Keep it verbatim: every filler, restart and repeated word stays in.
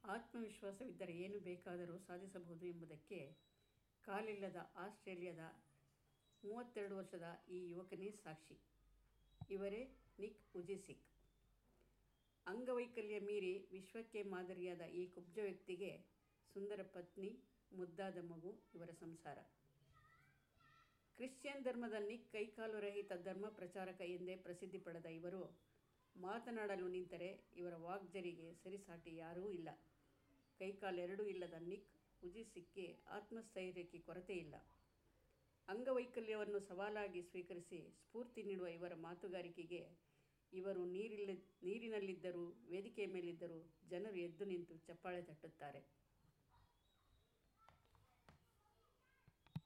ಆತ್ಮವಿಶ್ವಾಸವಿದ್ದರೆ ಏನು ಬೇಕಾದರೂ ಸಾಧಿಸಬಹುದು ಎಂಬುದಕ್ಕೆ ಕಾಲಿಲ್ಲದ ಆಸ್ಟ್ರೇಲಿಯಾದ ಮೂವತ್ತೆರಡು ವರ್ಷದ ಈ ಯುವಕನೇ ಸಾಕ್ಷಿ. ಇವರೇ ನಿಕ್ ವುಜಿಸಿಕ್. ಅಂಗವೈಕಲ್ಯ ಮೀರಿ ವಿಶ್ವಕ್ಕೆ ಮಾದರಿಯಾದ ಈ ಕುಬ್ಜ ವ್ಯಕ್ತಿಗೆ ಸುಂದರ ಪತ್ನಿ, ಮುದ್ದಾದ ಮಗು, ಇವರ ಸಂಸಾರ. ಕ್ರಿಶ್ಚಿಯನ್ ಧರ್ಮದ ನಿಕ್ ಕೈಕಾಲು ರಹಿತ ಧರ್ಮ ಪ್ರಚಾರಕ ಎಂದೇ ಪ್ರಸಿದ್ಧಿ ಪಡೆದ ಇವರು ಮಾತನಾಡಲು ನಿಂತರೆ ಇವರ ವಾಗ್ಝರಿಗೆ ಸರಿಸಾಟಿ ಯಾರೂ ಇಲ್ಲ. ಕೈಕಾಲೆರಡೂ ಇಲ್ಲದ ನಿಕ್ ವುಜಿಸಿಕ್ಗೆ ಆತ್ಮಸ್ಥೈರ್ಯಕ್ಕೆ ಕೊರತೆ ಇಲ್ಲ. ಅಂಗವೈಕಲ್ಯವನ್ನು ಸವಾಲಾಗಿ ಸ್ವೀಕರಿಸಿ ಸ್ಫೂರ್ತಿ ನೀಡುವ ಇವರ ಮಾತುಗಾರಿಕೆಗೆ ಇವರು ನೀರಿಲ್ಲ ನೀರಿನಲ್ಲಿದ್ದರೂ ವೇದಿಕೆಯ ಮೇಲಿದ್ದರೂ ಜನರು ಎದ್ದು ನಿಂತು ಚಪ್ಪಾಳೆ ತಟ್ಟುತ್ತಾರೆ.